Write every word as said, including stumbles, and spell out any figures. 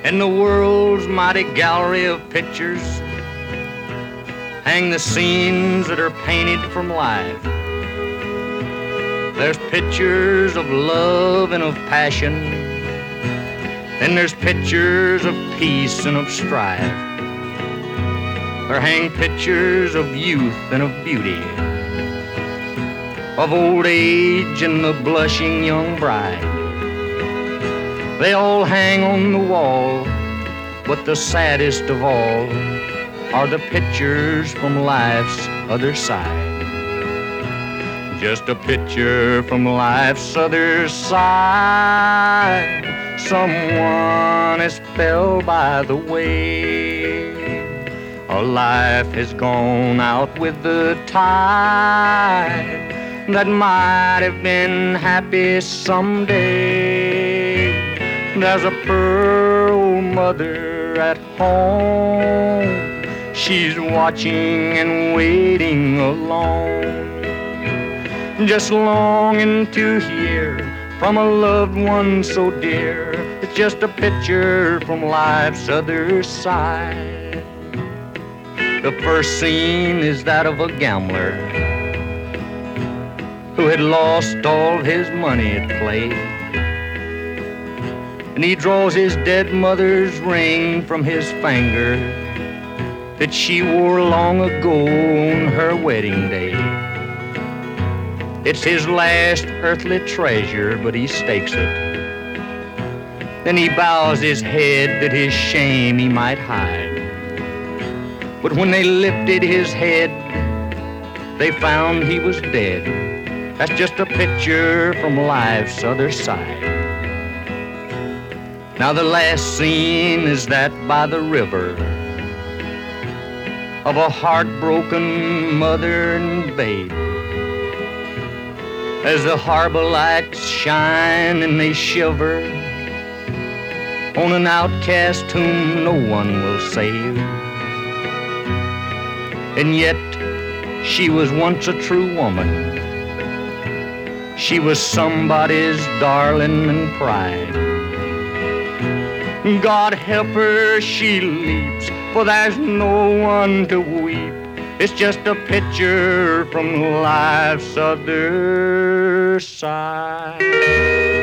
In the world's mighty gallery of pictures hang the scenes that are painted from life. There's pictures of love and of passion, and there's pictures of peace and of strife. There hang pictures of youth and of beauty, of old age and the blushing young bride. They all hang on the wall, but the saddest of all are the pictures from life's other side. Just a picture from life's other side. Someone has fell by the way. A life has gone out with the tide that might have been happy someday. There's a poor old mother at home. She's watching and waiting alone, just longing to hear from a loved one so dear. It's just a picture from life's other side. The first scene is that of a gambler who had lost all his money at play, and he draws his dead mother's ring from his finger that she wore long ago on her wedding day. It's his last earthly treasure, but he stakes it. Then he bows his head that his shame he might hide. But when they lifted his head, they found he was dead. That's just a picture from life's other side. Now the last scene is that by the river of a heartbroken mother and babe. As the harbor lights shine and they shiver on an outcast whom no one will save. And yet she was once a true woman. She was somebody's darling and pride. God help her, she leaps, for there's no one to weep. It's just a picture from life's other side.